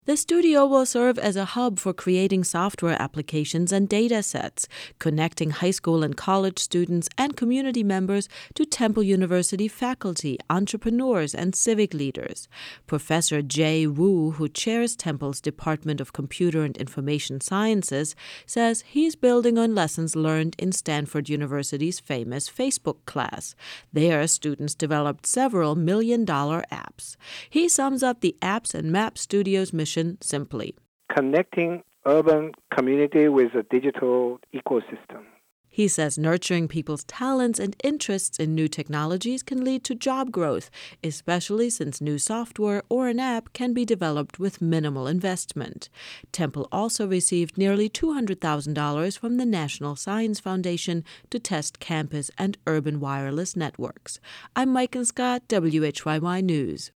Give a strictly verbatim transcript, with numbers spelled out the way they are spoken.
The studio will serve as a hub for creating software applications and data sets, connecting high school and college students and community members to Temple University faculty, entrepreneurs, and civic leaders. Professor Jay Wu, who chairs Temple's Department of Computer and Information Sciences, says he's building on lessons learned in Stanford University's famous Facebook class. There, students developed several million-dollar apps. He sums up the Apps and Maps Studio's mission simply: connecting urban community with a digital ecosystem. He says nurturing people's talents and interests in new technologies can lead to job growth, especially since new software or an app can be developed with minimal investment. Temple also received nearly two hundred thousand dollars from the National Science Foundation to test campus and urban wireless networks. I'm Mike and Scott, W H Y Y News.